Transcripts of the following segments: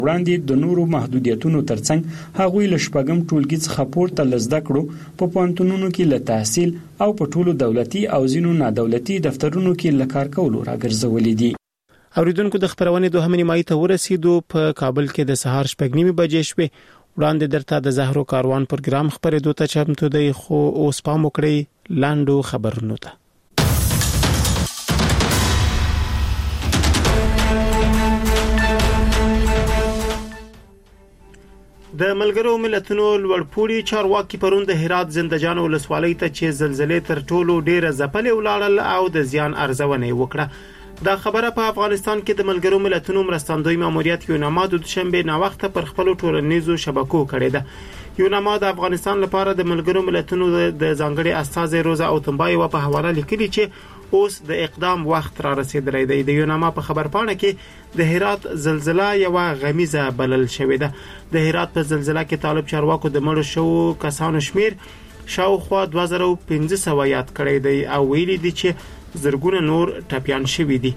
وړاندې د نورو محدودیتونو ترڅنګ هغوی له شپږم ټولګي څخه پورته له زده کړو په پوهنتونونو کې له تحصیل او په ټولو دولتي او ځینو نادولتي دفترونو کې له کار کولو راګرځولي دي. اوریدونکو د خبرونې دوهمې نیمایي ته ورسېدو. په کابل کې د سهار 6:30 بجې شوې. وړاندې درته د زهرو کاروان پروګرام خبرېدو ته چمتو دی، خو اوس پام وکړئ لاندو خبرونو ته. د ملګرو ملتونو لوړپوړي چارواکي پرون د هرات زندجان ولسوالۍ ته چې زلزلې تر ټولو ډیره ځپلې ولاړل او د زیان ارزونه وکړه. دا خبره په افغانستان کې د ملګرو ملتونو مرستندوی ماموریت یوناما د دوشنبه نا وخت پر خپل ټولنیزو شبکو کړې ده. یوناما د افغانستان لپاره د ملګرو ملتونو د ځانګړي استازي روزا اوتمبای په حواله لیکلي چې اوس د اقدام وخت را رسیدلی دی. د یوناما په خبرپاڼه کې د هرات زلزلہ یو غمیزه بلل شوې ده. د هرات په زلزلہ کې طالب چارواکو د مړو شو کسانو شمیر شاوخوا 2500 یاد کړی دی او ویلي دي چې زرګونه نور ټپيان شوي دي.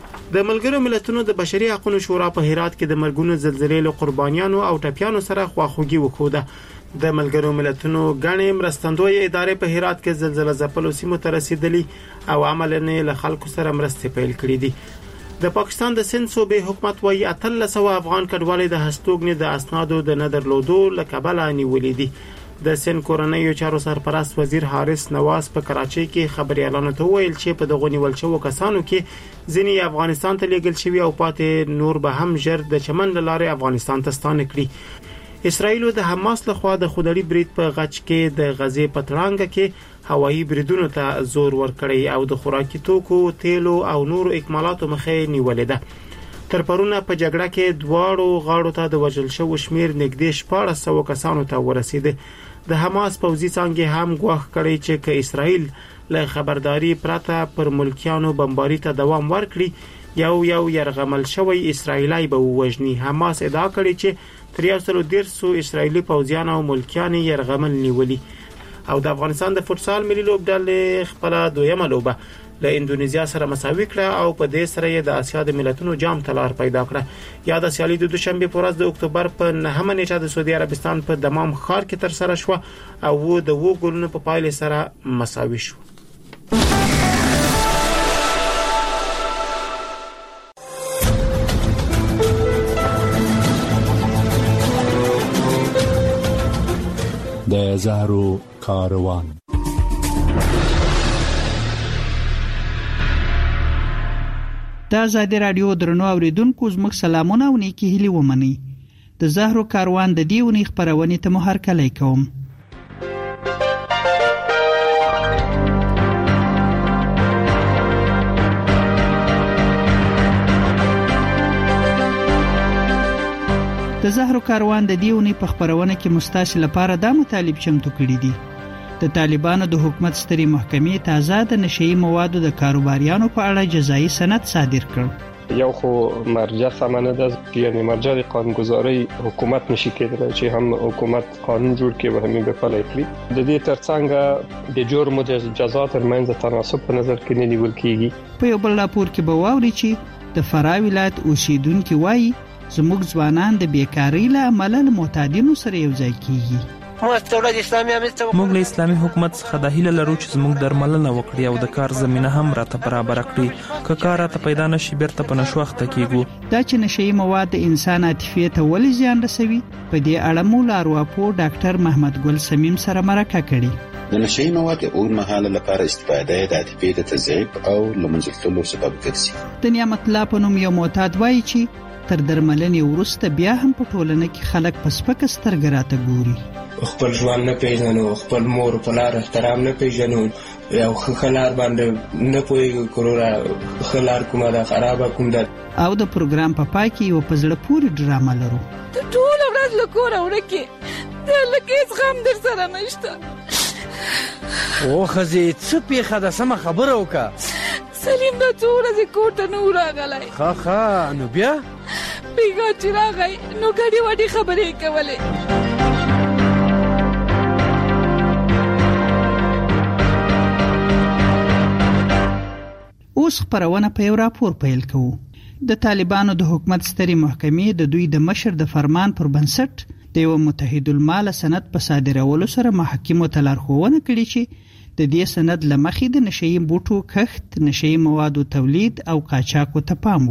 د ملګرو ملتونو د بشري حقوقو شورا په هرات کې د مرګونو زلزلې له قربانیانو او ټپيانو سره خواخوږي وکړه. د ملګرو ملتونو غړي مرستندوی ادارې په هرات کې زلزلہ ځپلو سیمو ته رسیدلي او عملاً له خلکو سره مرستې پیل کړې دي. د پاکستان د سند صوبې حکومت وايي 1300 افغان کډوالې د هستوګنې د اسنادو د ندرلودو لکبله نیولې دي. د سند کورنیو چارو سرپرست وزیر حارث نواز په کراچۍ کې خبريالانو ته ویل چې په دغه نیول شوو کسانو کې ځینې افغانستان ته لیږل شوي او پاتې نور به هم ژر د چمن لارې افغانستان ته ستانه کړي. اسرائیل د حماس لخوا د خودړي برید په غچ کې د غزې پترانګه کې هوایي بریدونو ته زور ورکړی او د خوراکي توکو، تیلو او نورو اکمالاتو مخې نیولې ده. تر پرونه په جګړه کې دواړو غاړو ته د وژل شوو شمیر نږدې 1400 کسانو ته ورسید. د حماس پوځي څنګه هم غوښ کړی چې که اسرائیل له خبرداري پرته پر ملکیانو بمباري ته دوام ورکړي یو يرغمل شوی اسرائیلی به وژني. حماس ادعا کړې چې تر 130 اسرائیلی پوځیان او ملکیان يرغمل نیولي. او د افغانستان د فوتسال ملي لوبډلې خپل دویمه لوبه له اندونیزیا سره مساوي کړه او په دې سره د اسیا د ملتونو جام تلار پیدا کړه. یا د سیالي د دوشنبه په ورځ د اکتوبر په 9مه نیټه د سعودي عربستان په دمام ښار کې تر سره شو او د وو ګولونو په پایله سره مساوي شو. د زهرو کاروان. د آزادي رادیو درنو اوریدونکو زموږ سلامونه او نیکی هیلې ومنئ. د زهرو کاروان د دې ونې خبرونه ته مو هرکلی کوم. د زهرو کاروان د دیونی په خبرونه کې مستاسل لپاره د مطالب چمتو کړی دي. د طالبانو د حکومت ستري محکمې تازه د نشئی موادو د کاروباریانو په اړه جزایي سند صادر کړ. یو خو مرجع سمانه ده، یعنی مرجع قانونگذاری حکومت نشي کېدلی چې هم حکومت قانون جوړ کړي او هم به پلي کړي. د دې ترڅنګ د جرم او جزا ترمنځ تناسب په نظر کې نه نیول کیږي. په یو بل راپور کې به واوري چې د فراه ولایت اوسیدونکو وایي زموږ ځوانان د بیکاری له امله معتادینو سره یو ځای کیږي. موږ له اسلامي حکومت څخه د هیله لرو چې زموږ درملنه وکړي او د کار زمينه هم راته برابر کړي. که کار راته پیدا نشي بیرته په نشو وخت کېږو. دا چې نشئی مواد د انسان عاطفي ته ولې زیان رسوي په دې اړه مو لارواپو ډاکټر محمد ګل سمیم سره مرکه کړې. د نشئی مواد اوږدمهاله لپاره استفاده د عاطفي د تضعیف او لمنځه تللو سبب ګرځي. د نعمت الله په نوم یو معتاد وایي چې تر درملنې وروسته بیا هم په ټولنه کې خلک په سپکه سترګه راته ګوري. خپل ژوند نه پیژنو، خپل مور په لار احترام نه پیژنو، یو خلار باندې نه پوهیږو کورونه خلار کومه ده خرابه کوم ده. او د پروګرام په پای کې یو پزړه پوری ډرامه لرو. ټول ورځ له کوره ورکه د لکه غم در سره نشته. او خزي څه پیخه ده سم خبره وکا. سلیم د ټول ز کوټه نو راغلای. ها نو بیا بیګا چې راغی نو ګډي وډي خبرې کولې. اوس خبرونه په یو راپور پیل کوو. د طالبانو د حکومت سترې محکمې د دوی د مشر د فرمان پر بنسټ د یو متحد المال سند په صادرولو سره محاکمو ته لارښوونه کړې چې د دې سند له مخې د نشئی بوټو کښت، نشئی موادو تولید او قاچاقو ته پام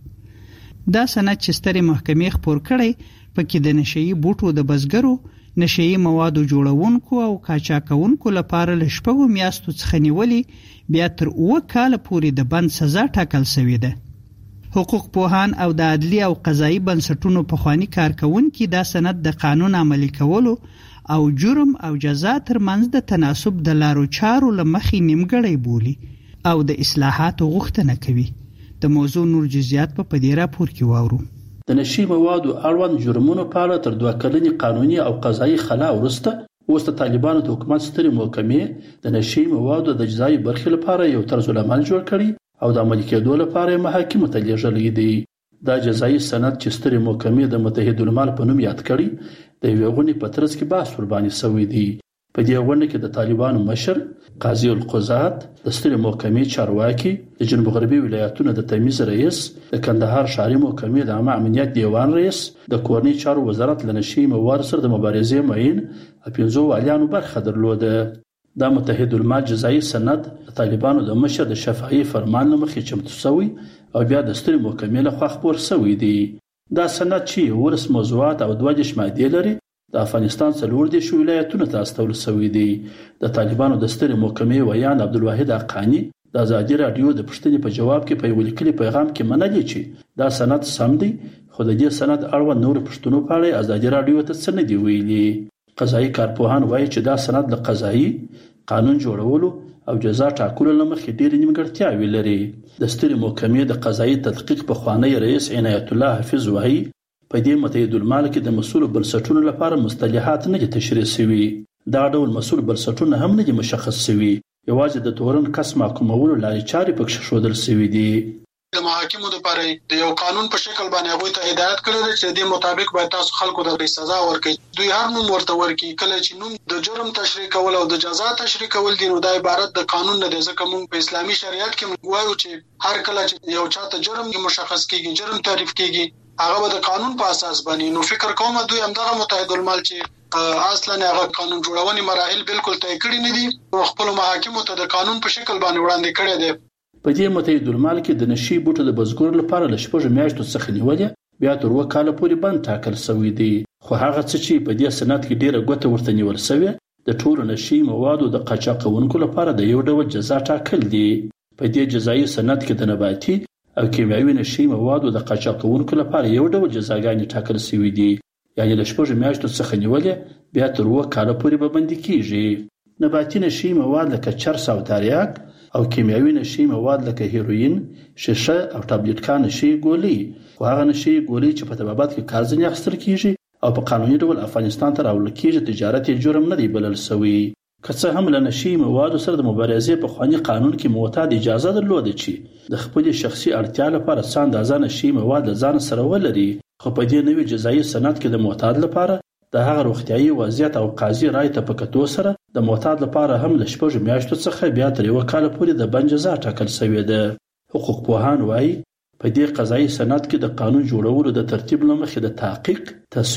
وکړي. دا سند چې سترې محکمې خپور کړی پکې د نشئی بوټو د بزګرو، نشئی موادو جوړونکو او قاچاقونکو لپاره له 6 میاشتو څخه نیولې بیا تر 7 کال پورې د بند سزا ټاکل شوې ده. حقوق پوهان او د عدلی او قضایي بنسټونو پخوانی کارکونکي دا سند د قانون عملي کولو او جرم او جزا ترمنځ د تناسب د لارو چارو لمخې نیمګړی بولي او د اصلاحاتو غوښتنه کوي. د موضوع نور جزئیات په دې راپور کې واورو. د نشي موادو اړوند جرمونو په اړه تر 2 کلنې قانوني او قضایي خلا وروسته اوس د طالبانو د حکومت سترې محکمې د نشي موادو د جزایي برخې لپاره یو طرز العمل جوړ کړي او د عملي کېدو لپاره محاکمو ته لیږلی دی. دا جزایي سند چې سترې محکمې د متحد المال په نوم یاد کړي د یوې غونډې په ترڅ کې بحث ورباندې شوی دی. په دې غونډه کې د طالبانو مشر قاضي القضات، د سترې محکمې چارواکي، د جنوب غربي ولایتونو د تمیز رئیس، د کندهار ښاري محکمې د عامه امنیت دیوان رئیس، د کورنۍ چارو وزارت له نشي موادو سره د مبارزې معین او 5 والیانو برخه درلوده. دا متحد المال جزایي سند د طالبانو د مشر د شفاهي فرمان له مخې چمتو شوی او بیا د سترې محکمې لخوا خپور شوی دی. دا سند چې 19 موضوعات او 22 مادې لري د افغانستان 14 ولایتونو ته استول شوی دی. د طالبانو د سترې محکمې ویان عبدالواحد حقانی د ازادي رادیو د پوښتنې په جواب کې په یو لیکلي پیغام کې منلي چې دا سند سم دی، خو د دې سند اړوند نور پوښتنو په اړه ازادي رادیو ته څه نه دی ویلي. قضایي کارپوهان وایي چې دا سند د قضایي قانون جوړولو او جزا ټاکلو لمخې ډېرې نیمګړتیاوې لري. د سترې محکمې د قضایي تحقیق پخوانی رئیس عنایت الله حفیظ وایي په دې متحد المال کې د مسؤل بنسټونو لپاره مصطلحات نه دي تشریح شوي. دا ډول مسؤل بنسټونه هم نه دي مشخص شوي، یوازې د تورن کس محکومولو لارې چارې پکې ښودل شوي دي. د محاکمو لپاره د یو قانون په شکل باندې هغوی ته هدایت کړی دی چې د مطابق باید تاسو خلکو ته سزا ورکړي. دوی هر نوم ورته ورکړي. کله چې نوم د جرم تشریح کول او د جزا تشریح کول دي نو دا عبارت د قانون نه دی، ځکه موږ په اسلامي شریعت کې وایو چې هر کله چې یو چاته جرم مشخص کیږي، جرم تعریف کیږي، هغه به د قانون په اساس باندې. نو فکر کوم دوی همدغه متحد المال چې اصلا هغه قانون جوړونې مراحل بالکل طی کړی نه دي او خپل محاکمو ته د قانون په شکل باندې وړاندې کړی دی. په دې متحد المال کې د نشي بوټو د بزګرو لپاره له 6 میاشتو څخه نیولې بیا تر 7 کال پورې بند ټاکل شوی دی. خو هغه څه چې په دې سند کې ډیره ګوته ورته نیول شوی د ټولو نشي موادو د قاچاقونکو لپاره د یو ډول جزا ټاکل دي. په دې جزایي سند کې د نباتي او کیمیاوي نشي موادو د قاچاقونکو لپاره یو ډول جزاګانې ټاکل شوی دي، یعنی له 6 میاشتو څخه نیولې بیا تر 7 کال پورې به بند کیږي. نباتي نشي مواد لکه چرس او تریاک او کیمیاوي نشي مواد لکه هیروین، شیشه او ټابلیټکان نشي ګولۍ، خو هغه نشي ګولۍ چې په طبابت کې کار ځنې اخیستل کیږي او په قانوني ډول افغانستان ته راوړل کیږي تجارت یې جرم نه دی بلل شوی. که څه هم له نشي موادو سره د مبارزې په خواني قانون کې معتاد اجازه درلوده چې د خپل شخصي اړتیا لپاره څه اندازه نشي مواد له ځان سره ولري، خو په دې نوي جزایي سند کې د معتاد لپاره د هغه روغتیايي وضعیت او قاضي رائے ته په کتو سره د معتاد لپاره هم له 6 میاشتو څخه بیا تر 1 کال پورې د بند جزا ټاکل شوې ده. حقوق پوهان وایي په دې قضایي سند کې د قانون جوړولو د ترتیب له مخې د تحقیق،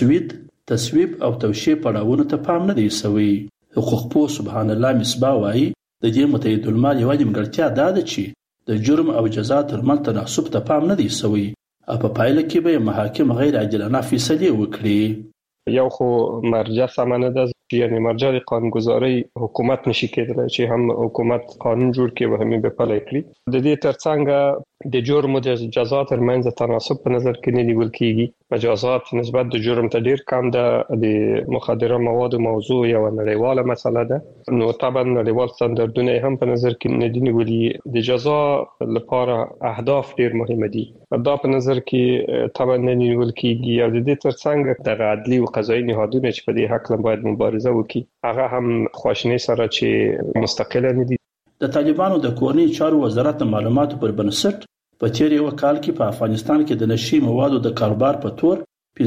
تصویب او توشیح پړاوونو ته پام نه دی شوی. حقوق پوه سبحان الله مصباح وایي د دې متحد المال یوه نیمګړتیا دا ده چې د جرم او جزا ترمنځ تناسب ته پام نه دی شوی او په پایله کې به محاکم غیر عادلانه فیصلې وکړي. یو خو مرجع سمانه ده، یعنی مرجع قانونگذاری حکومت نشي کېدلی چې هم حکومت قانون جوړ کړي او هم به پلی کړي. د دې ترڅنګ د جرم او د جزا ترمنځ تناسب په نظر کې نه نیول کېږي. مجازات نسبت د جرم ته ډیر کم ده. د مخدره موادو موضوع یو نړیواله مسله ده، نو طبعا نړیوال ستاندردونه هم په نظر کې نه دي نیولي. د جزا لپاره اهداف ډیر مهمه دي، دا په نظر کې طبعا نه نیول کېږي. او د دې ترڅنګ د عدلي او قضایي نهادونه چې په دې حق باید مبارزه وکړي هغه هم خواشینۍ سره چې مستقله نه دي. د طالبانو د کورنۍ چارو وزارت د معلوماتو پر بنسټ په تیر یو کال کې په افغانستان کې د نشي موادو د کاروبار په تور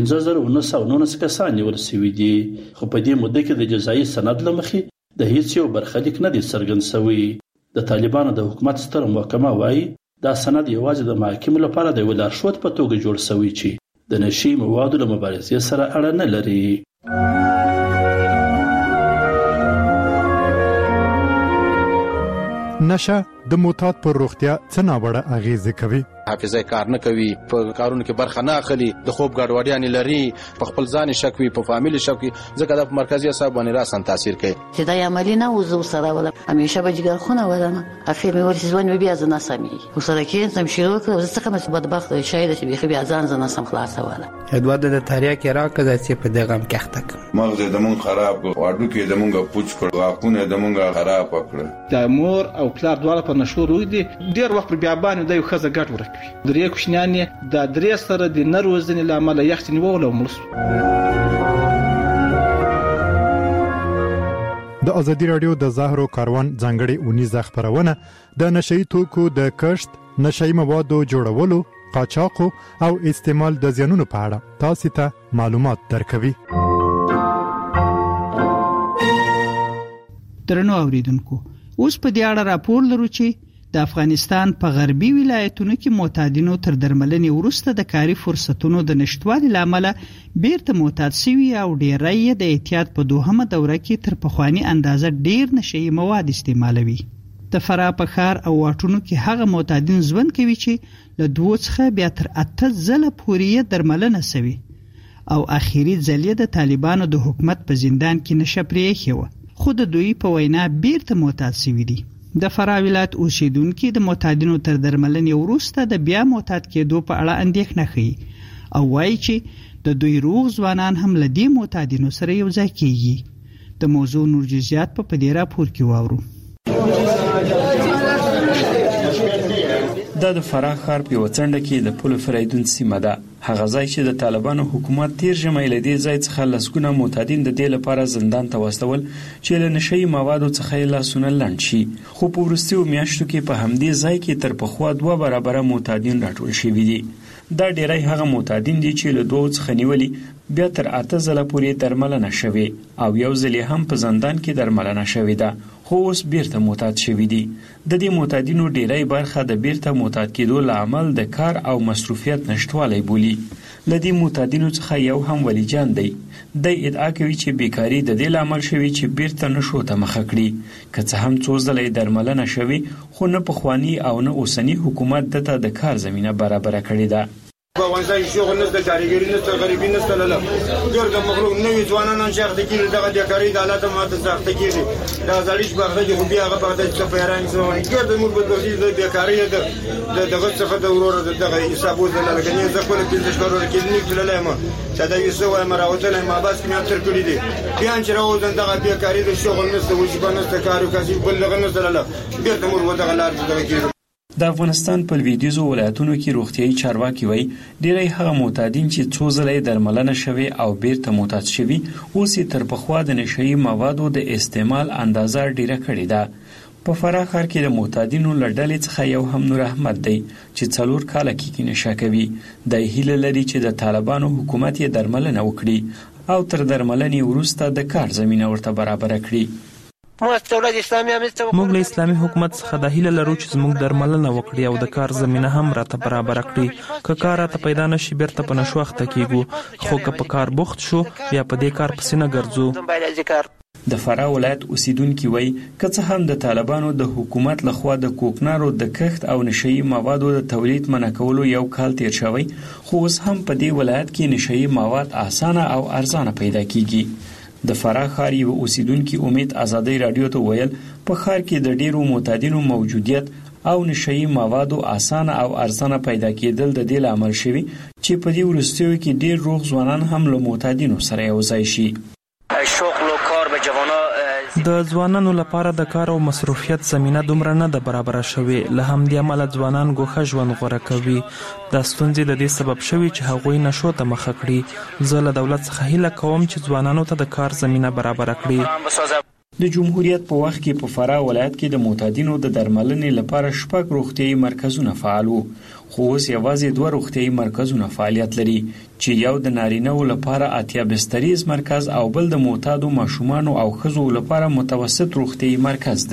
15919 کسان نیول شوي دي، خو په دې موده کې د جزایي سند له مخې د هیڅ یو برخلیک نه دی څرګند شوی. د طالبانو د حکومت ستره محکمه وایي دا سند یوازې د محاکمو لپاره د یو لارښود په توګه جوړ شوی چې د نشي موادو له مبارزې سره اړه نه لري. نشه د معتاد پر روغتیا څه ناوړه اغیزه کوي؟ حافظه کار نه کوي، په کارونو کې برخه نه اخلي، د خوب ګډوډیان لري، په خپل ځان شک وي، په فامیل شک وي، ځکه د مرکزی اعصاب باندې راسن تاثیر کوي. چې دا عملی نه وزو سره ولا همیشه به جګر خونه ولنه اخر مې ورته ځوان بیا ځنه سمي وسره کې سم شروع کړ ځکه مې بدبخت شاید چې بیا بیا ځان ځنه سم خلاص ولا ادواد د تاریخ کې راکړه چې په دغه کښتک مغز د مون خراب واډو کې د مونږه پوچ کړ واکونه د مونږه خراب کړ. د مور او پلار دواړه په نشو روي دي ډیر وخت بیا باندې د یو خزه ګټ ورکوي. درې کوشنیان د درې سره د نروزنې لامل یخت نیول او مړ. د ازادي رادیو د زهرو کاروان ځانګړي اونیزه خبرونه د نشئی توکو د کښت، نشئی موادو جوړولو، قاچاق او استعمال د زیانونو په اړه تاسو ته معلومات درکوي. درنو اوریدونکو، اوس په دې اړه راپور لرو چې د افغانستان په غربي ولایتونو کې معتادینو تر درملنې وروسته د کاري فرصتونو د نشټوالي لامل بیرته معتاد شوي او ډیری د احتیاط په دوهمه دوره کې تر پخوانی اندازه ډیر نشئی مواد استعمالوي. د فراه په ښار او واټونو کې هغه معتادین ژوند کوي چې له 2 څخه بیا تر 8 ځله پورې درملنه شوي او اخیری ځل د طالبانو د حکومت په زندان کې نشه پرېښې و، خو د دوی په وینا بیرته معتاد شوي دي. د فراه ولایت اوسیدونکو د معتادینو تر درملنې وروسته د بیا معتاد کېدو په اړه اندېښنه کوي او وایي چې د دوی روغ ځوانان هم له دې معتادینو سره یو ځای کېږي. د موضوع نور جزئیات په دې راپور کې واورو. د فراه ښار په وڅنډه کې د پل فریدون سیمه ده، هغه ځای چې د طالبانو حکومت تیر ژمي له دې ځای څخه لسګونه معتادین د دې لپاره زندان ته واستول چې له نشئی موادو څخه لاسونه لنډ شي، خو په وروستیو میاشتو کې په همدې ځای کې تر پخوا 2 برابره معتادین راټول شوي دي. دا ډیری هغه معتادین دي چې له 2 څخه نیولي بیا تر 8 ځله پورې درملنه شوي او یو ځل هم په زندان کې درملنه شوي ده، خو اوس بیرته معتاد شوي دي. د دې معتادینو ډیری برخه د بیرته معتاد کېدو له امل د کار او مصروفیت نشټوالی بولي. له دې معتادینو څخه یو هم ولی جان دی. د ادعا کوي چې بیکاری د دې لامل شوی چې بیرته نشو ته مخه کړي، که څه هم 2 ځله درملنه شوي خو نه پخوانی او نه اوسنی حکومت دته د کار زمينه برابر کړې ده. په افغانستان شغل نشته، کاریګری نشته، غریبی نشته، لاله ګرد مخلوق نوې ځوانان شخص کېږي دغه د کاری د حالات ماته سخت کېږي. دا ځلیش بغدا کې خو بیا هغه په دې څه پیران ځواني ګرد موږ په دې د بیکاری دغه څخه د ورور دغه حساب وزل لګنی ځکه په دې ښکارو کې نیک تللای ما چې دا یو څه وای مراوتل ما بس کې تر کړی دي بیا چې راوځن دغه بیکاری د شغل نشته، وجبه نشته، کارو کسي بل لغه نشته، لاله بیرته موږ دغه لار دغه کې. د افغانستان په لویدیځو ولایتونو کې روغتیايي چارواکي وایي ډیری هغه معتادین چې 2 ځله درملنه شوي او بیرته معتاد شوي اوس تر پخوا د نشئی موادو د استعمال اندازه ډیره کړې ده. په فراه ښار کې د معتادینو له ډلې څخه یو هم نور احمد دی چې 4 کاله کې نشه کوي. د هیله لري چې د طالبانو حکومت یې درملنه وکړي او تر درملنې وروسته د کار زمينه ورته برابر کړي. موږ له اسلامي حکومت څخه د هیله لرو چې زموږ درملنه وکړي او د کار زمينه هم راته برابر کړي. که کار راته پیدا نشي بیرته په نشو اخته کیږو، خو که په کار بوخت شو بیا په دې کار پسې نه ګرځو. د فراه ولایت اوسیدونکو وایي که څه هم د طالبانو د حکومت لخوا د کوکنارو د کښت او نشئی موادو د تولید منع کولو یو کال تیر شوی، خو اوس هم په دې ولایت کې نشئی مواد اسانه او ارزانه پیدا کیږي. د فراه ښار یو اوسیدونکو امید ازادي رادیو ته ویل په ښار کې د ډیرو معتادینو موجودیت او نشئی موادو اسانه او ارزانه پیدا کېدل د دې لامل شوی چې په دې وروستیو کې ډیر روغ ځوانان هم له معتادینو سره یو ځای شي. د ځوانانو لپاره د کار او مصروفیت زمينه دومره نه ده برابر شوې، له همدې امله ځوانان ګوښه ژوند غوره کوي. دا ستونزې د دې سبب شوي چې هغوی نشو ته مخه کړي. زه له دولت څخه هیله کوم چې ځوانانو ته د کار زمينه برابر کړي. د جمهوریت په وخت کې په فراه ولایت کې د معتادینو د درملنې لپاره 6 روغتیايي مرکزونه فعال وو، خو اوس یوازې 2 روغتیايي مرکزونه فعالیت لري چې یو د نارینه‌و لپاره 80 بستریز مرکز او بل د معتادو ماشومانو او ښځو لپاره متوسط روغتیايي مرکز دی.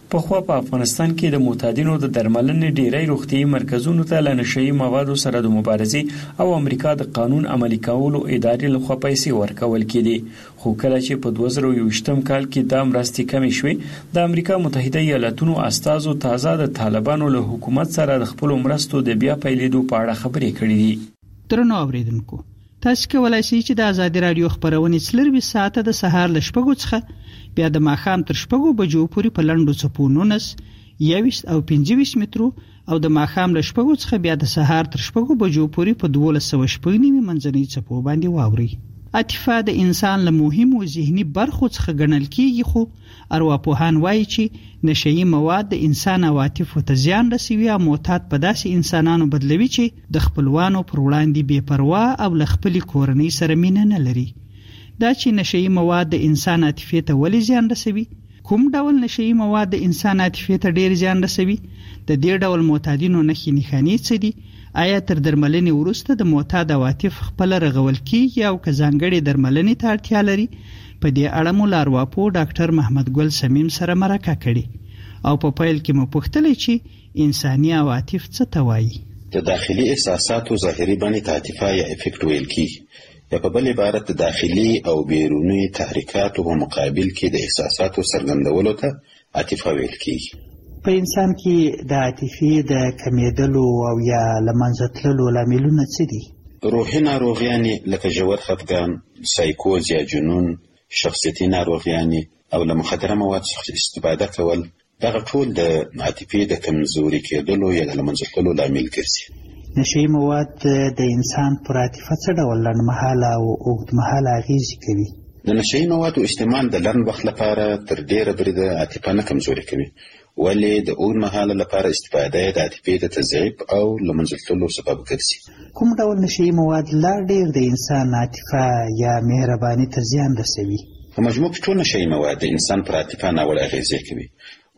په خو په افغانستان کې د معتادینو د درملنې ډیری روغتيایي مرکزونو ته له نشئی موادو سره د مبارزې او امریکا د قانون عملي کولو ادارې لخوا پیسې ورکول کېدي خو کله چې په 2020م کال کې د مرستې کمې شوې د امریکا متحده ایالاتونو استازو تازه د طالبانو له حکومت سره د خپل مرستو د بیا پیلېدو په اړه خبرې کړې دي. درنو اوریدونکو تاسو کولای شئ چې د آزادي رادیو خبرونه 24 ساعته د سهار ل 6 څخه بیا د ماښام تر 6 بجو پورې په لنډو څپو 19 21 او 25 مترو او د ماښام ل 6 څخه بیا د سهار تر 6 بجو پورې په 1290 منځنۍ څپو باندې واوري. عاطفه د انسان له مهمو ذهني برخو څخه ګڼل کیږي خو ارواپوهان وایي چې نشئی مواد د انسان عواطفو ته زیان رسوي او معتاد په داسې انسانانو بدلوي چې د خپلوانو پر وړاندې بې پروا او له خپل کورنۍ سره مینه نه لري. دا چې نشئی مواد د انسان عاطفه ته ولې زیان رسوي؟ کوم ډول نشئی مواد د انسان عاطفه ته ډیر زیان رسوي؟ د دې ډول معتادینو نښې نښانې څه دي؟ آیا تر درملنې وروسته د معتاد عواطف خپل رغول کیږي او که ځانګړي درملنې ته اړتیا لري؟ په دې اړه مو لارواپو ډاکټر محمد ګل سمیم سره مرکه کړې او په پیل کې مو پوښتلې چې انساني عواطف څه ته وایي. د داخلي احساساتو ظاهري بڼې ته عاطفه یا افیکټ ویل کیږي یا په بل عبارت د داخلي او بیروني تحریکاتو په مقابل کې د احساساتو څرګندولو ته عاطفه ویل کیږي. په انسان کې د عاطفې د کمیدلو او یا لمنځه تللو لاملونه څه دي؟ روحي ناروغیانې لکه ژور خفګان، سایکوز یا جنون، شخصیتي ناروغیانې او له مخدره مواد څخه استفاده کول دغه ټول د عاطفې د کمزوري کېدلو یا د لمنځه تللو لامل ګرځي. نشئی مواد د انسان پر عاطفه څه ډول لنډمهاله او اوږدمهاله اغیزې کوي؟ د نشئی موادو استعمال د لنډ وخت لپاره تر ډیره بریده عاطفه نه کمزوري کوي، ولې د اوږدمهاله لپاره استفاده د عاطفې د تضعیف او لمنځه تللو سبب ګرځي. کوم ډول نشئی مواد لا ډیر د انسان عاطفه یا مهرباني ته زیان رسوي؟ په مجموع کې ټول نشئی مواد د انسان پر عاطفه ناوړه اغیزې کوي،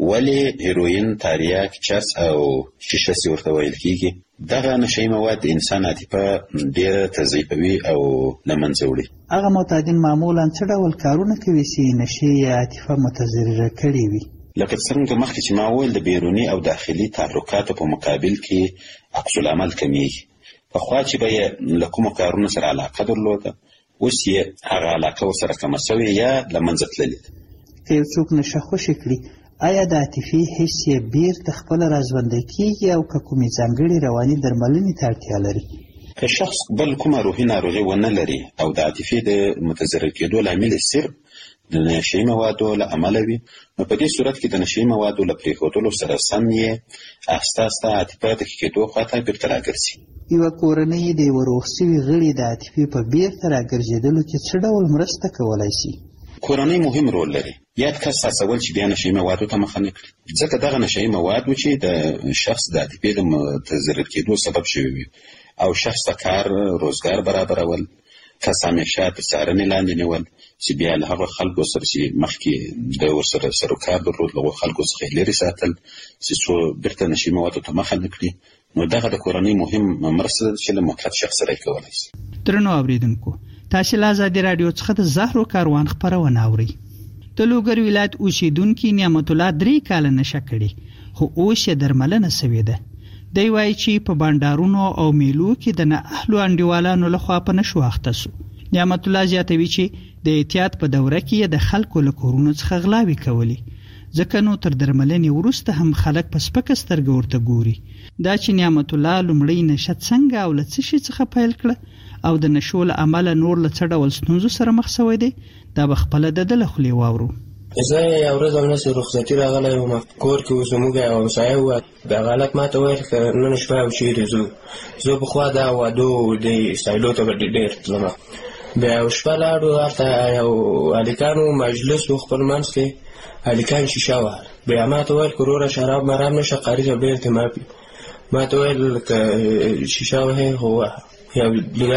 ولې هیروین، تاریاک، چرس او شیشه چې ورته ویل کیږي دغه نشئی مواد د انسان عاطفه ډیره تضعیفوي او له منځه وړي. هغه معتادین معمولا څه ډول کارونه کوي چې نشئی عاطفه متضرره کړي وي؟ لکه څنګه مخکې چې ما وویل د بیروني او داخلي تحرکاتو په مقابل کې عکس العمل کمیږي. پخوا چې به یې له کومو کارونو سره علاقه درلوده اوس یې هغه علاقه ورسره کمه سوې یا له منځه تللې ده. که یو څوک نشه خوشې کړي آیا د عاطفي حس یې بیرته خپله راژوندی کیږي او که کومې ځانګړې رواني درملنې ته اړتیا لري؟ که شخص بل کومه روحي ناروغي ونه لري او د عاطفې د متضرر کېدو لامل یې صرف د نشئی موادو له امله وي، نو په دې صورت کې د نشئی موادو له پرېښودلو سره سم یې آهسته آهسته عاطفه د ښه کېدو خواته بیرته راګرځي. یوه کورنۍ د یوه روغ سوي غړي د عاطفې په بیرته راګرځېدلو کې څه ډول مرسته کولی شي؟ کورنۍ مهم رول لري. یاد کس هڅول چې بیا نشئی موادو ته مخه نه کړي، ځکه دغه نشئی مواد و چې د شخص د عاطفې د متضرر کېدو سبب شوي وي او شخص ته کار روزګار برابرول، کس همیشه تر څارنې لاندې نیول چې بیا له هغه خلکو سره چې مخکې د ورسره سروکار درلود له هغو خلکو څخه یې لرې ساتل چې څو بیرته نشئی موادو ته مخه نه کړي. نو دغه د کورنۍ مهم مرسته ده چې له مؤقت شخص سره یې کولی شي. درنو اوریدونکو، تاسو له آزادي رادیو څخه د زهرو کاروان خپرونه اورئ. د لوګر ولایت اوسیدونکي نعمت الله 3 کاله نشه کړي خو اوس یې درملنه سوې ده. دی وایي چې په بانډارونو او میلو کې د نااهلو انډیوالانو لخوا په نشو اخته سو. نعمت الله زیاتوي چې د احتیاط په دوره کې د خلکو له کورونو څخه غلاوې کولې، ځکه نو تر درملنې وروسته هم خلک په سپکه سترګه ورته ګوري. دا چې نعمت الله لومړی نشه څنګه او له څه شي څخه پیل کړه او د نشو له امله نور له څه ډول ستونزو سره مخ شوی دی، دا به خپله د ده له خولې واورو. زه یو ورځ همداسې رخصتي راغلی وم، کور کې اوس زموږ یو همسایه وویل، دغه هلک ما ته ویل که نن شپه او چېرې ځو. زه پخوا دا وادو د سایلو ته به ډېر تلم. بیا یو شپه لاړو، هلته یو هلکانو مجلس و، خپل منځ کې هلکان شیشه وهل. بیا ما ته ویل که وروره شراب مرام نشه قاري ته ډېر تماپي. ما ته ویل که شیشه وهې خو ووهه. یو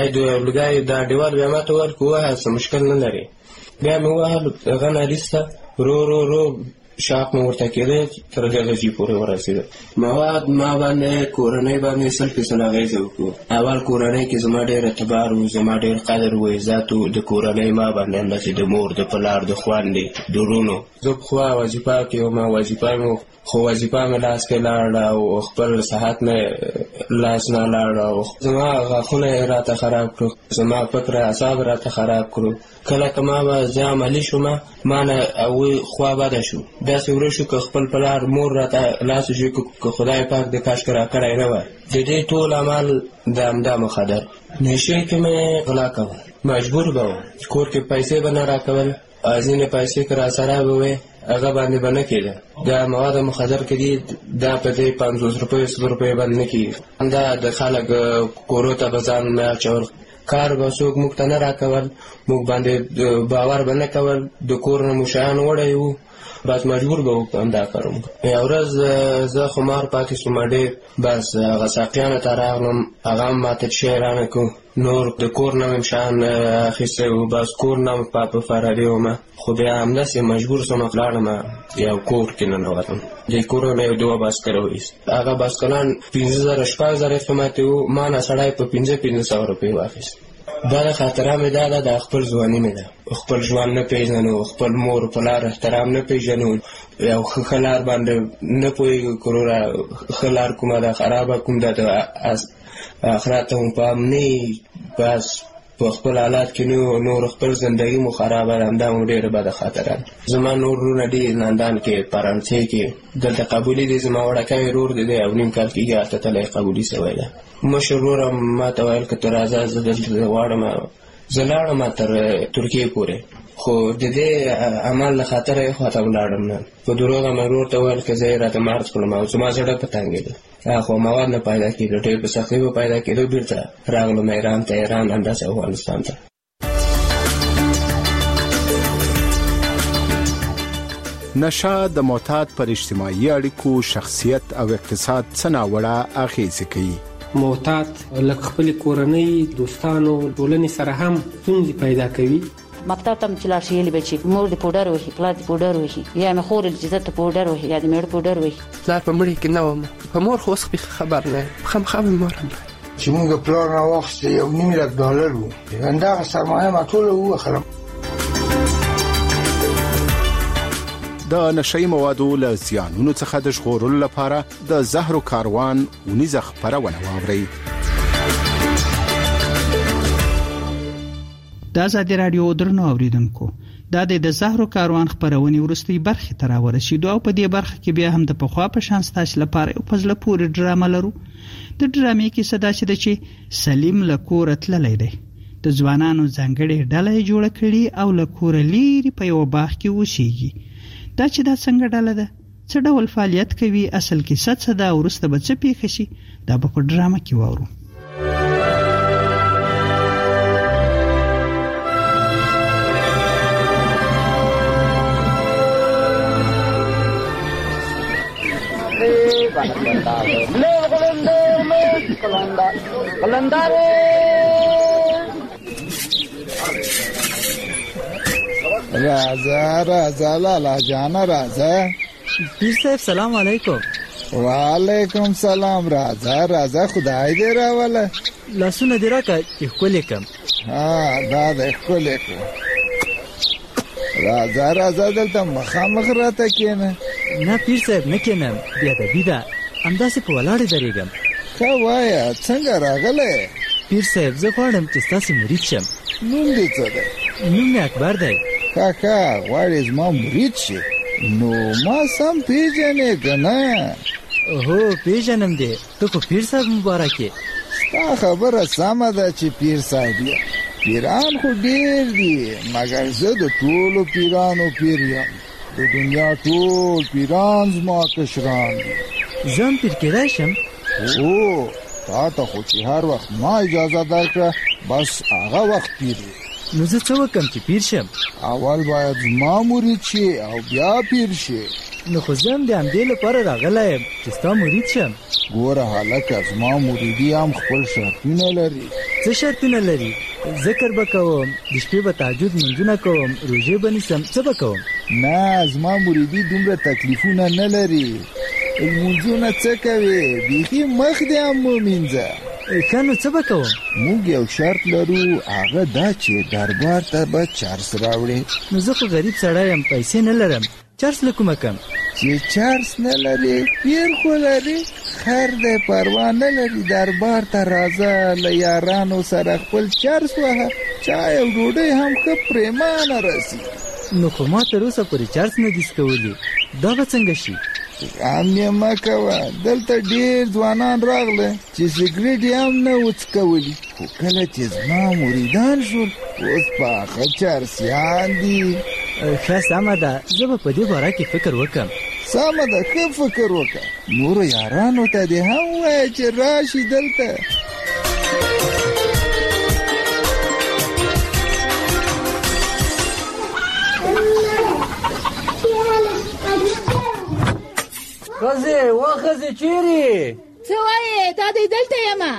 لوګی دا ډیوال بیا ما ته ویل که ووهه څه مشکل نه لري. بیا مې ووهل، هغه نه وروسته ورو ورو شاق مو ورته کېده تر درجې پورې ورسېده. مواد ما باندې کورنۍ باندې 100% اغېزه وکړو. اول کورنۍ کې زما ډېر اعتبار و، زما ډېر قدر و عزت و. د کورنۍ ما باندې همداسې د مور د پلار د خویندې د ورونو. زه پخوا وظیفه کې وم، وظیفه مې خو وظیفه مې لاس کې لاړه او خپل صحت مې لاس نه لاړه. زما غاښونه یې راته خراب کړو، زما فکر اعصاب راته خراب کړو. کله که ما به زه عملي شوم ما نه هغوی خوا بده شو. داسې ورو شو که خپل پلار مور راته لاس وشي که خدای پاک د کاشکې راکړی نه وای. د دې ټول عمل د همدا مخدر نشې کې مې غلا کول، مجبور به وم. کور کې پیسې به نه راکول، ځینې پیسې که راسره به وې هغه باندې به نه کېده. دا مواد مخدر کې دي دا په دې 50 روپۍ 100 روپۍ باندې نه کېږي. دا د خلک کورو ته به ځان نه اچول، کار به څوک موږ ته نه راکول، موږ باندې باور به نه کول. د کور نه مو شیان وړی وو، بس مجبور به وکړو همدا کار وکړو. یوه ورځ زه خمار پاتې شوم ډېر، بس هغه ساقیانو ته راغلم، هغه هم ماته شی رانه کړو. نور د کور نه مې شیان اخیستی وو، بس کور نه مې په فراري وم. خو بیا همداسې مجبور شوم لاړم یو کور کې ننوتم. د کور نه یو 2 بایسکل وایست. هغه بایسکلان 50,000 شپږ قیمت وو، ما نه سړی په 500 روپۍ واخیست. دا د خاطره مې دا ده د خپل ځواني مې ده. خپل ژوند نه پېژنو، خپل مور پلار احترام نه پېژنو، یو ښه لار باندې نه پوهېږو که وروره ښه لار کومه ده خرابه کوم ده، د آخرت ته مو پام نه. بس په خپل حالات کې نور خپل زندګي مو خرابه ده. همدا مو ډېره بده خاطره ده. زما نور وروڼه دي لندن کې، فرانسې کې، دلته قبولي دي. زما وړوکی ورور دی 1.5 کال کېږي هلته تللی قبولي سوی ده. مشر ورور ما ته ویل که ته راځه زه دلته غواړم. زه لاړم تر ترکیې پورې، خو د دې عمل له خاطره یې خواته ولاړم نه. په دروغه مې ورور ته ویل که زه یې راته مارچ کړم او زما زړه په تنګېده. خو مواد نه پیدا کېدو، ډېر په سختۍ به پیدا کېدو. بېرته راغلم ایران ته، ایران همداسې افغانستان ته. نشه د معتاد پر اجتماعي اړیکو، شخصیت او اقتصاد څه ناوړه اغېزې کوي. معتاد لکه خپل کورنۍ، دوستانو، ټولنې سره هم ستونزې پیدا کوي. مکتب ته چې لاړ شي یلې به چې مور دې پوډر وهي، پلار دې پوډر وهي، یا مې خور دې چې ته پوډر وهي، یا دې مېړه پوډر وهي. پلار په مړي کې نه وم، په مور خو اوس خبر نه یم، خامخا مې مور هم چې موږ پلار نه واخیستې $1,000,000 وو، همدغه سرمایه ما ټوله ووخلم. د نشئی موادو له زیانونو څخه د ژغورلو لپاره د زهرو کاروان ونیزه خپرونه واورئ. د ازادي راډیو درنو اوریدونکو، دا د زهرو کاروان خپرونې وروستۍ برخې ته راورسېدو او په دې برخه کې بیا هم د پخوا په شان ستاسو لپاره یو په زړه پورې ډرامه لرو. د ډرامې کیسه دا چې سلیم له کوره تللی دی، د ځوانانو ځانګړې ډله یې جوړه کړې او له کوره لیرې په یوه باغ کې اوسېږي. دا چې دا څنګه ډله ده، څه ډول فعالیت کوي، اصل کیسه څه ده، وروسته به څه پیښه شي، دا به په ډرامه کې واورو. राजा लाला जाना राजा। पीर साहब सलाम वालेकुम। वालेकुम सलाम राजा खुदाई दे रहा वाला लहसुन दे रहा का इक्वलेकम। हाँ दादा इक्वलेकम राजा दलता मखामख रहता क्या ना पीर साहब न क्या नाम बिया बिदा अंदा से पवलाड़े दरेगम क्या वाया संगा रागले पीर साहब ज़ख़वाड़म चिस्ता से मुरीचम नूम देता दे नूम में अखबार दे काका वाड़े ज़मा मुरीचे नो माँ सम पीजने गना ओहो पीजनम दे तो को पीर साहब मुबारक है ता खबर सामदा ची पीर साहब या पीरान को देर दिए मगर ज़द टोलो पीरानो पीरियम तो दुनिया टोल पीरान ज़मा कशरान ज़म पीर के राशम ओ ताता खुशी हर वक्त माँ इजाज़त दार का बस आगा वक्त पीरे मुझे चौक कम की पीर शम अवल बायद ज़मा मुरीद शे और ब्या पीर शे नखुज़म दे हम दिल पर रागला है जिसका मुरीद शम गोरा हालत ज़मा मुरीदी हम खपल शर्ती न लरी ज़ शर्ती न लरी ذکر به کوم، د شپې به تهجد منځونه کوم، روژې به نیسم، څه به کوم؟ نه زما مریدي دومره تکلیفونه نه لري. لمونځونه څه کوې؟ بیخي مخ دې هم ومینځه. ښه نو څه به کوم؟ موږ یو شرط لرو، هغه دا چې دربار ته به چرس راوړې. نو زه خو غریب سړی یم، پیسې نه لرم، چرس له کومه کم؟ چې چرس نه لري پیر خو لري، خیر دی پروا نه لري. دربار ته راځه، له یارانو سره خپل چرس وهه، چای او ډوډۍ هم ښه پریمانه رسي. نو خو ما تر اوسه پورې چرس نه دي څکولي، دا به څنګه شي؟ غم یې مه کوه، دلته ډېر ځوانان راغله چې سګرټ یې هم نه و څکولي، خو کله چې زما مریدان شول اوس پاخه چرسیان دي. ښه سمه ده، زه به په دې باره کې فکر وکړم. سمه ده، ښه فکر وکړه. نورو یارانو ته دې هم ووایه چې راشي دلته. ښځې وا ښځې چیرې؟ څه وایې؟ دا دی دلته یمه.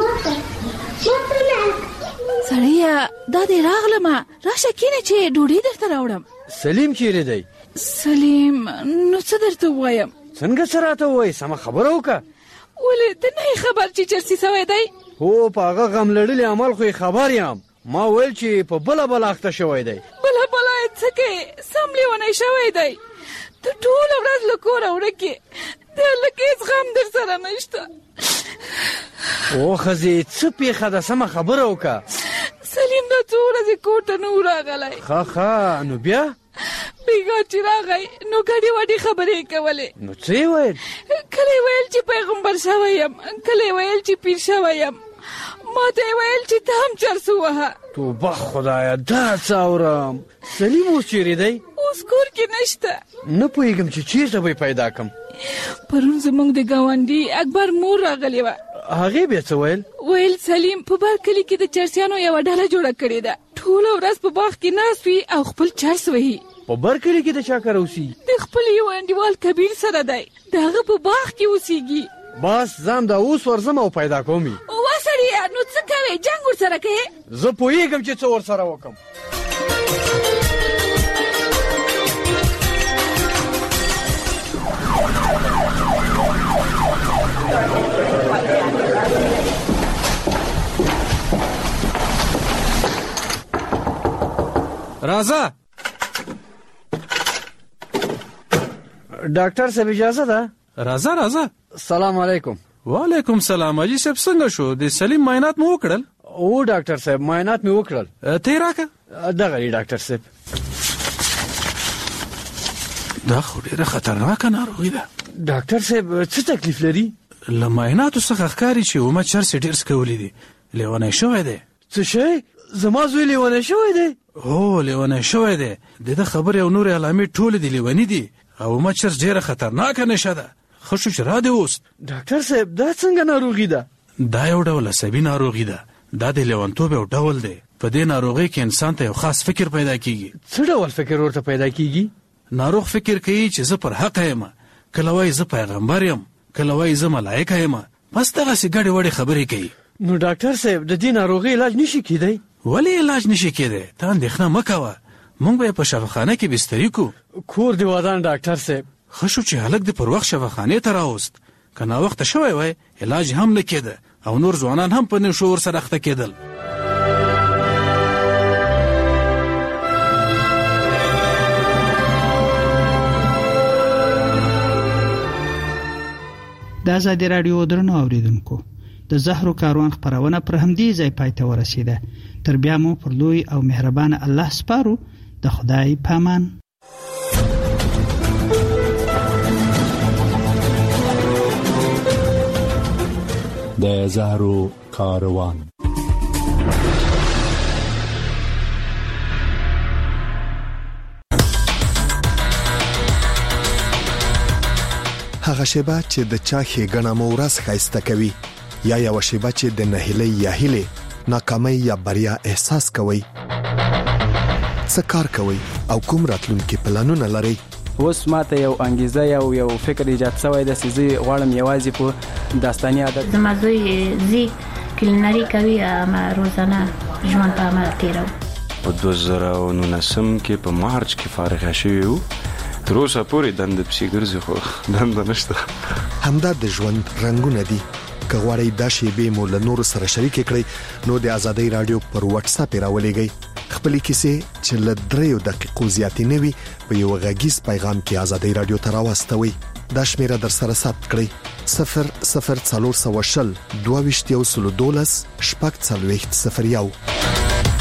سړیه دا دی راغلمه، راشه کینه چې ډوډۍ درته راوړم. سلیم چیرې دی؟ سلیم نو څه درته ووایم؟ څنګه څه راته ووایې؟ سمه خبره وکړه. ولې ته نه یې خبر چې چرسي سوی دی؟ هو په هغه غم لړلي عمل خو یې خبر یم. ما ویل چې په بله اخته شوی دی. بله یې څه کوې؟ سم لیونی شوی دی. ته ټوله ورځ له کوره ورکې، د لکه هېڅ غم در سره نشته. او ښځې څه پېښه ده؟ سمه خبره وکړه. سلیم دا څو ورځې کور ته نه و راغلی. ښه نو بیا؟ بیګا چې راغی نو ګډې وډې خبرې یې کولې. نو څه یې ویل؟ کله یې ویل چې پیغمبر شوی یم، کله یې ویل چې پیر شوی یم، ما ته یې ویل چې ته هم چرس ووهه. توبه خدایه دا څه اورم. سلیم اوس چیرې دی؟ اوس کور کې نشته. نه پوهېږم چې چیرته به یې پیدا کړم. پرون زموږ د ګاونډي اکبر مور راغلې وه. هغې بیا څه ویل؟ ویل سلیم په بر کلي کې د چرسیانو یوه ډله جوړه کړې ده، ټوله ورځ په باغ کې ناست وي او خپل چرس وهي. په بر کلي کې د چا کره اوسېږي؟ د خپل یو انډیوال کبیر سره دی، د هغه په باغ کې اوسېږي. بس ځم دا اوس ورځم او پیدا کوم یې. وا سړیه نو څه کوې؟ جنګ ورسره کوې؟ زه پوهېږم چې څه ورسره وکړم. راځه ډاکټر صاحب اجازه ده؟ راځه. سلام علیکم. وعلیکم سلام. اجي صاحب څنګه شو؟ د سلیم معاینات مو وکړل؟ او ډاکټر صاحب معاینات مې وکړل. ته راکه دغه ډاکټر صاحب. دا خو ډیره خطرناکه ناروغي ده. ډاکټر صاحب څه تکلیف لري؟ له معایناتو څخه ښکاري چې عمر چرس ډیر څکولی دی، لیونی شوی دی. څه شی؟ زما زوی لیونی شوی دی؟ هو لیونی شوی دی. د ده خبرې او نورې علامې ټولې د لیوني دي او عمر چرس ډیره خطرناکه نشه ده. ښه شو چې رادې اوس. ډاکټر صاحب دا څنګه ناروغي ده؟ دا یو ډول عصبي ناروغي ده. دا د لیونتوب یو ډول دی. په دې ناروغۍ کې انسان ته یو خاص فکر پیدا کیږي. څه ډول فکر ورته پیدا کیږي؟ ناروغ فکر کوي چې زه پر حق یم، کله وایي زه پیغمبر یم، کله وایي زه ملایکه یم، بس دغسې ګډې وډې خبرې کوي. نو ډاکټر صاحب د دې ناروغۍ علاج نشي کیدی؟ ولې علاج نشي کیدی؟ ته اندېښنه مه کوه، موږ به یې په شفاخانه کې بستري کو. کور دې ودان ډاکټر صاحب. ښه شو چې هلک دې پر وخت شفاخانې ته راوست، که ناوخته شوی وای علاج هم نه کېده او نور ځوانان هم په نشو ورسره اخته کېدل. د ازادي راډیو درنو اوریدونکو، د زهرو کاروان خبرونه پر همدې ځای پای ته ورسیده. تر بیا مو پر لوی او مهربان الله سپارو. د خدای پامان. د زهرو کاروان. هغه شیبه چې د چا ښېګڼه مو ورځ ښایسته کوي، یا یوه شیبه چې د نهیلۍ یا هیلې، ناکامۍ یا بریا احساس کوئ. څه کار کوئ او کوم راتلونکي پلانونه لرئ؟ اوس ماته یو انګیزه یو فکر ایجاد شوی دی چې زه غواړم یوازې په داستاني عادت زما زوی زی کلینري کوي روزانه ژوند په عمل تیرو. په 2019 کې په مارچ کې فارغ شوی وو. تر اوسه پورې دند پسې ګرځي خو دند نشته. همدا د ژوند رنگونه دي. که غواړئ دا شیبې مو له نورو سره شریک کړئ نو د ازادۍ رادیو پر واتس اپ راولېږئ. خپل کیسې چې له 3 دقیقو زیاتې نه وي په یو غږیز پیغام کې ازادۍ رادیو ته راوستوئ. دا شمیره در سره ثبت کړئ 00420 22 12 شپږ 40 01.